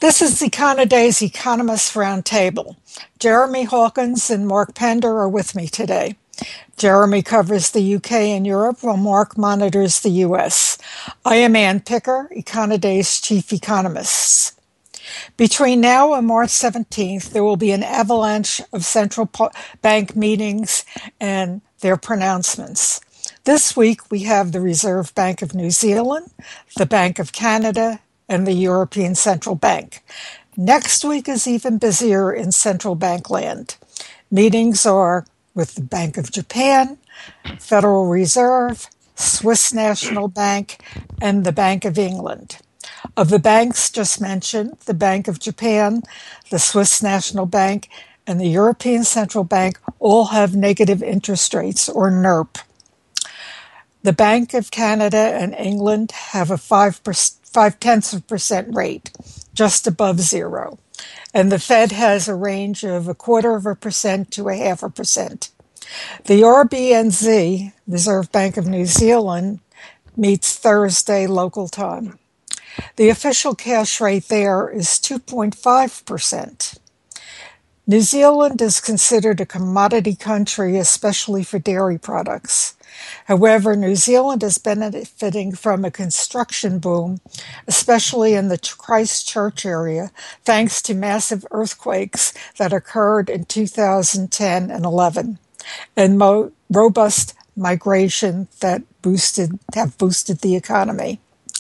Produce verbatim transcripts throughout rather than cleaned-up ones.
This is Econoday's Economist Roundtable. Jeremy Hawkins and Mark Pender are with me today. Jeremy covers the U K and Europe, while Mark monitors the U S. I am Ann Picker, Econoday's chief economist. Between now and March seventeenth, there will be an avalanche of central bank meetings and their pronouncements. This week, we have the Reserve Bank of New Zealand, the Bank of Canada, and the European Central Bank. Next week is even busier in central bank land. Meetings are with the Bank of Japan, Federal Reserve, Swiss National Bank, and the Bank of England. Of the banks just mentioned, the Bank of Japan, the Swiss National Bank, and the European Central Bank all have negative interest rates, or N E R P. The Bank of Canada and England have a five percent five-tenths of percent rate, just above zero. And the Fed has a range of a quarter of a percent to a half a percent. The R B N Z, Reserve Bank of New Zealand, meets Thursday local time. The official cash rate there is two point five percent. New Zealand is considered a commodity country, especially for dairy products. However, New Zealand is benefiting from a construction boom, especially in the Christchurch area, thanks to massive earthquakes that occurred in two thousand ten and eleven, and mo- robust migration that boosted have boosted the economy.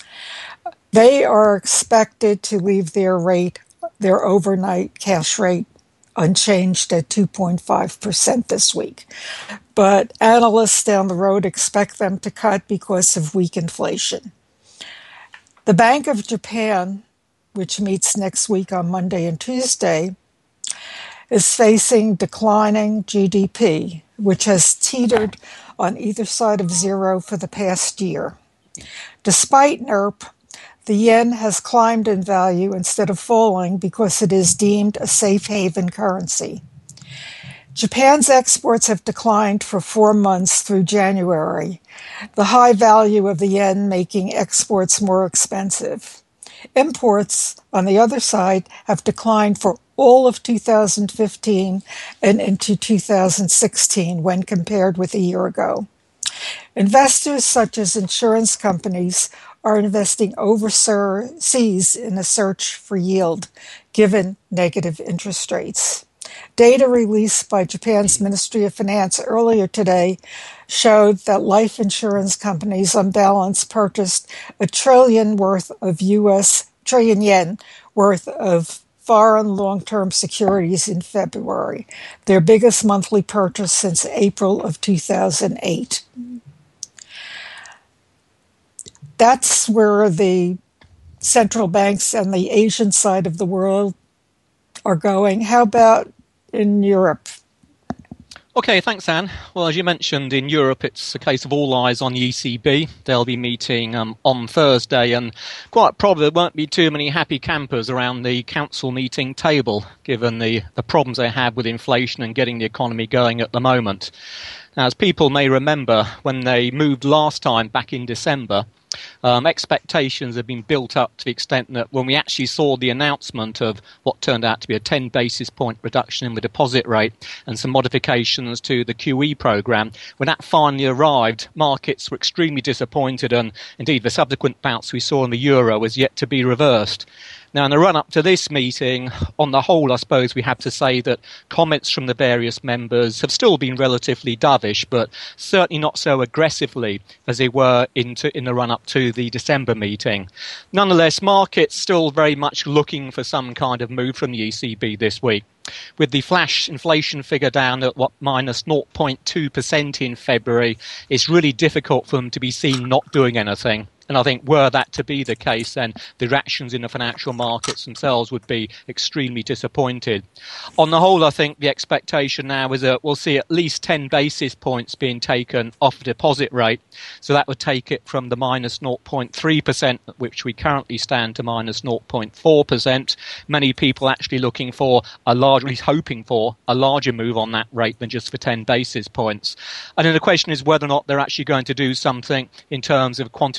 They are expected to leave their rate, their overnight cash rate, unchanged at two point five percent this week. But analysts down the road expect them to cut because of weak inflation. The Bank of Japan, which meets next week on Monday and Tuesday, is facing declining G D P, which has teetered on either side of zero for the past year. Despite N E R P, the yen has climbed in value instead of falling because it is deemed a safe haven currency. Japan's exports have declined for four months through January, the high value of the yen making exports more expensive. Imports, on the other side, have declined for all of two thousand fifteen and into two thousand sixteen when compared with a year ago. Investors such as insurance companies are investing overseas in a search for yield, given negative interest rates. Data released by Japan's Ministry of Finance earlier today showed that life insurance companies on balance purchased a trillion worth of U S trillion yen worth of foreign long-term securities in February, their biggest monthly purchase since April of two thousand eight. That's where the central banks and the Asian side of the world are going. How about in Europe? Okay, thanks, Anne. Well, as you mentioned, in Europe, it's a case of all eyes on the E C B. They'll be meeting um, on Thursday, and quite probably there won't be too many happy campers around the council meeting table, given the, the problems they have with inflation and getting the economy going at the moment. Now, as people may remember, when they moved last time back in December, Um, expectations have been built up to the extent that when we actually saw the announcement of what turned out to be a ten basis point reduction in the deposit rate and some modifications to the Q E programme, when that finally arrived, markets were extremely disappointed, and indeed the subsequent bounce we saw in the euro was yet to be reversed. Now, in the run-up to this meeting, on the whole, I suppose we have to say that comments from the various members have still been relatively dovish, but certainly not so aggressively as they were into, in the run-up to the December meeting. Nonetheless, markets still very much looking for some kind of move from the E C B this week. With the flash inflation figure down at what minus zero point two percent in February, it's really difficult for them to be seen not doing anything. And I think were that to be the case, then the reactions in the financial markets themselves would be extremely disappointed. On the whole, I think the expectation now is that we'll see at least ten basis points being taken off the deposit rate. So that would take it from the minus zero point three percent, at which we currently stand, to minus zero point four percent. Many people actually looking for a large, at least hoping for, a larger move on that rate than just for ten basis points. And then the question is whether or not they're actually going to do something in terms of quantitative easing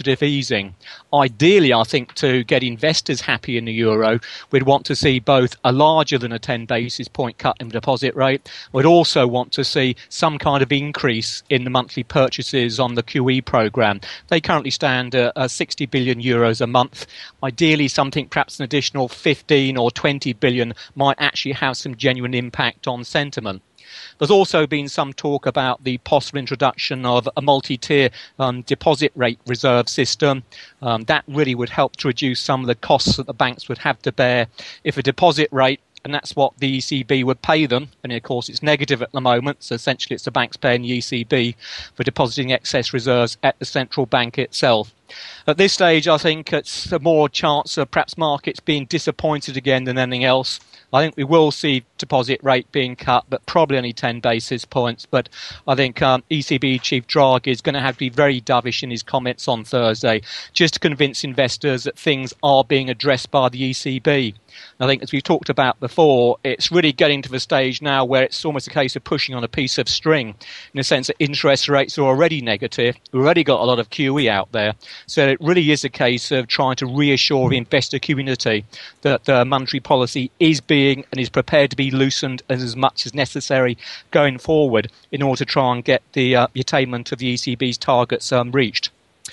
easing. Ideally, I think to get investors happy in the euro, we'd want to see both a larger than a ten basis point cut in the deposit rate. We'd also want to see some kind of increase in the monthly purchases on the Q E programme. They currently stand at uh, sixty billion euros a month. Ideally, something perhaps an additional fifteen or twenty billion might actually have some genuine impact on sentiment. There's also been some talk about the possible introduction of a multi-tier um, deposit rate reserve system. Um, that really would help to reduce some of the costs that the banks would have to bear if a deposit rate, and that's what the E C B would pay them. And of course, it's negative at the moment. So essentially, it's the banks paying the E C B for depositing excess reserves at the central bank itself. At this stage, I think it's a more chance of perhaps markets being disappointed again than anything else. I think we will see deposit rate being cut, but probably only ten basis points. But I think um, E C B Chief Draghi is going to have to be very dovish in his comments on Thursday, just to convince investors that things are being addressed by the E C B. I think, as we've talked about before, it's really getting to the stage now where it's almost a case of pushing on a piece of string, in the sense that interest rates are already negative. We've already got a lot of Q E out there. So it really is a case of trying to reassure the investor community that the monetary policy is being and is prepared to be loosened as much as necessary going forward in order to try and get the, uh, the attainment of the E C B's targets um, reached.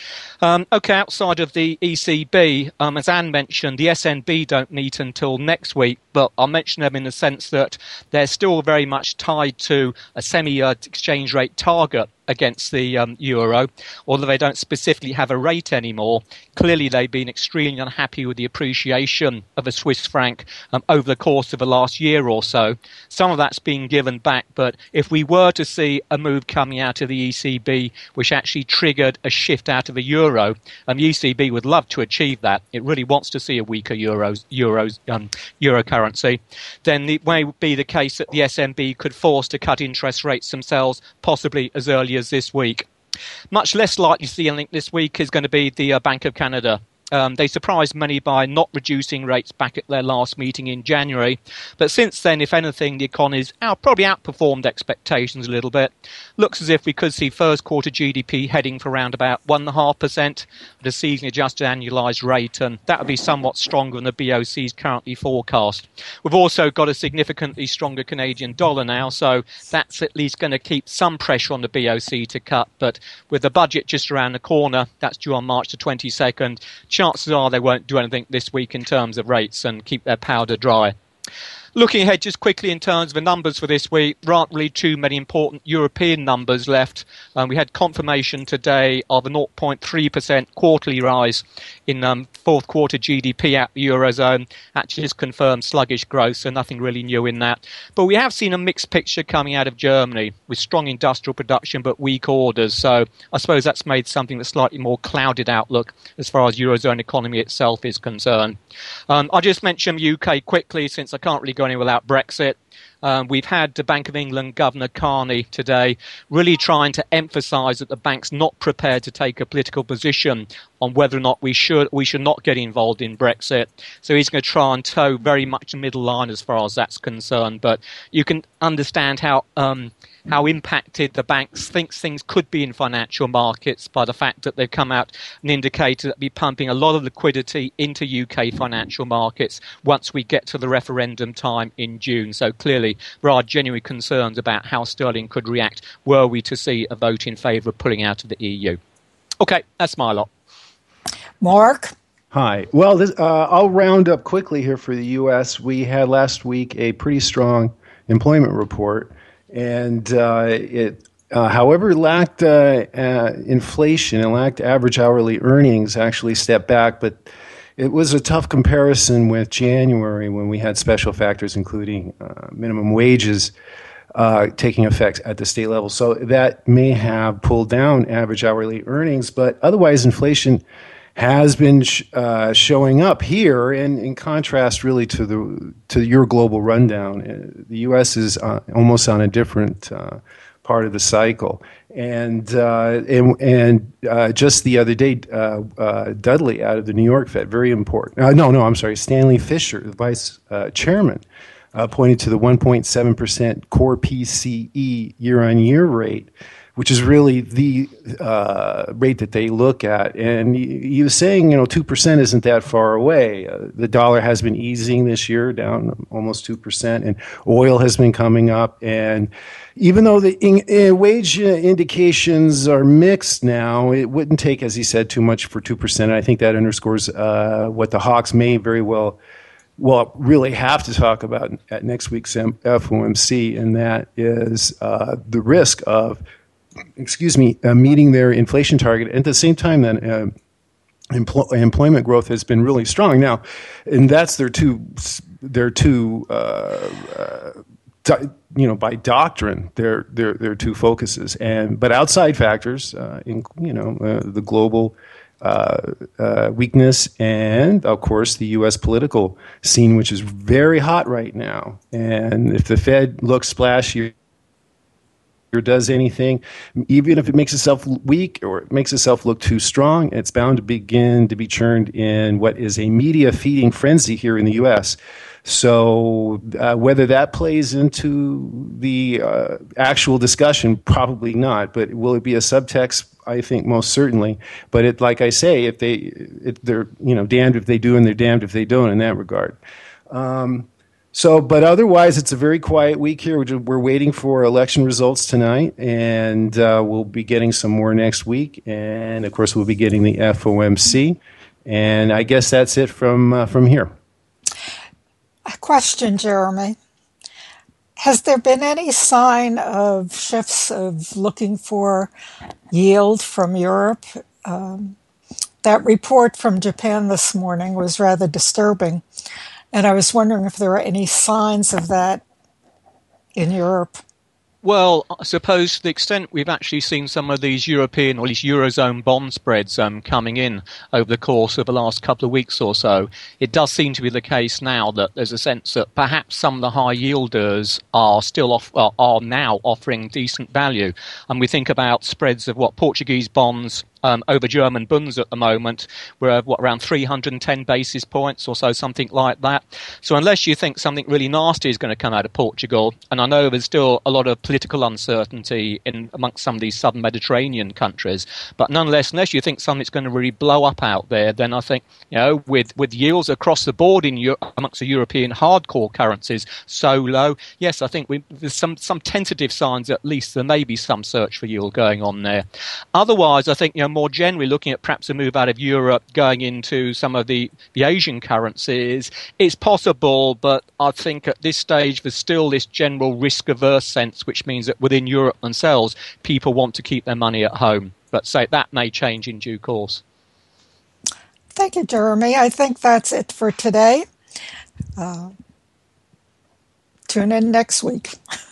Um, okay, outside of the E C B, um, as Anne mentioned, the S N B don't meet until next week, but I'll mention them in the sense that they're still very much tied to a semi-exchange rate target against the um, euro, although they don't specifically have a rate anymore. Clearly, they've been extremely unhappy with the appreciation of the Swiss franc um, over the course of the last year or so. Some of that's been given back, but if we were to see a move coming out of the E C B, which actually triggered a shift out of the euro, um, the E C B would love to achieve that. It really wants to see a weaker euros, euros, um, euro currency. Then it may be the case that the S N B could force to cut interest rates themselves, possibly as early as this week. Much less likely to see anything this week is going to be the uh, Bank of Canada. Um, they surprised many by not reducing rates back at their last meeting in January. But since then, if anything, the economy's out, probably outperformed expectations a little bit. Looks as if we could see first quarter G D P heading for around about one point five percent at a seasonally adjusted annualised rate, and that would be somewhat stronger than the B O C's currently forecast. We've also got a significantly stronger Canadian dollar now, so that's at least going to keep some pressure on the B O C to cut. But with the budget just around the corner, that's due on March the twenty-second, chances are they won't do anything this week in terms of rates and keep their powder dry. Looking ahead just quickly in terms of the numbers for this week, there aren't really too many important European numbers left. Um, we had confirmation today of a zero point three percent quarterly rise in um, fourth quarter G D P out the Eurozone. Actually just confirmed sluggish growth, so nothing really new in that. But we have seen a mixed picture coming out of Germany with strong industrial production but weak orders. So I suppose that's made something that's slightly more clouded outlook as far as Eurozone economy itself is concerned. Um, I'll just mention U K quickly since I can't really go anywhere without Brexit. Um, we've had the Bank of England Governor Carney today really trying to emphasise that the bank's not prepared to take a political position on whether or not we should we should not get involved in Brexit. So he's going to try and toe very much the middle line as far as that's concerned. But you can understand how um, how impacted the banks thinks things could be in financial markets by the fact that they've come out and indicated that they'll be pumping a lot of liquidity into U K financial markets once we get to the referendum time in June. So clearly there are genuine concerns about how sterling could react were we to see a vote in favour of pulling out of the E U. Okay, that's my lot. Mark? Hi. Well, this, uh, I'll round up quickly here for the U S. We had last week a pretty strong employment report, and uh, it, uh, however, lacked uh, uh, inflation and lacked average hourly earnings, actually stepped back, but it was a tough comparison with January when we had special factors, including uh, minimum wages uh, taking effect at the state level. So that may have pulled down average hourly earnings, but otherwise inflation has been sh- uh, showing up here, and in contrast really to the to your global rundown. Uh, the U S is uh, almost on a different uh, part of the cycle. And uh, and, and uh, just the other day, uh, uh, Dudley out of the New York Fed, very important. Uh, no, no, I'm sorry, Stanley Fischer, the vice uh, chairman, uh, pointed to the one point seven percent core P C E year-on-year rate, which is really the uh, rate that they look at. And he, he was saying, you know, two percent isn't that far away. Uh, the dollar has been easing this year, down almost two percent, and oil has been coming up. And even though the in, in wage indications are mixed now, it wouldn't take, as he said, too much for two percent. I think that underscores uh, what the hawks may very well well, really have to talk about at next week's F O M C, and that is uh, the risk of, excuse me, uh, meeting their inflation target. At the same time, then uh, empl- employment growth has been really strong now, and that's their two, their two, uh, uh, di- you know, by doctrine, their their their two focuses. And but outside factors, uh, in, you know, uh, the global Uh, uh, weakness, and of course the U S political scene, which is very hot right now. And if the Fed looks splashy or does anything, even if it makes itself weak or it makes itself look too strong, it's bound to begin to be churned in what is a media feeding frenzy here in the U S. So uh, whether that plays into the uh, actual discussion, probably not. But will it be a subtext? I think most certainly. But it, like I say, if they, it, they're you know damned if they do and they're damned if they don't in that regard. Um, so, but otherwise, it's a very quiet week here. We're, just, we're waiting for election results tonight, and uh, we'll be getting some more next week. And of course, we'll be getting the F O M C. And I guess that's it from uh, from here. A question, Jeremy. Has there been any sign of shifts of looking for yield from Europe? Um, that report from Japan this morning was rather disturbing, and I was wondering if there are any signs of that in Europe. Well, I suppose to the extent we've actually seen some of these European, or at least Eurozone bond spreads um, coming in over the course of the last couple of weeks or so, it does seem to be the case now that there's a sense that perhaps some of the high yielders are still off, uh, are now offering decent value. And we think about spreads of what Portuguese bonds Um, over German bunds at the moment, we're what around three hundred ten basis points or so, something like that. So unless you think something really nasty is going to come out of Portugal, and I know there's still a lot of political uncertainty in amongst some of these southern Mediterranean countries, but nonetheless, unless you think something's going to really blow up out there, then I think, you know, with with yields across the board in Europe, amongst the European hardcore currencies so low, yes, I think we, there's some some tentative signs at least there may be some search for yield going on there. Otherwise, I think, you know, more generally looking at perhaps a move out of Europe going into some of the, the Asian currencies, it's possible, but I think at this stage there's still this general risk-averse sense, which means that within Europe themselves, people want to keep their money at home. But say that may change in due course. Thank you, Jeremy. I think that's it for today. Uh, tune in next week.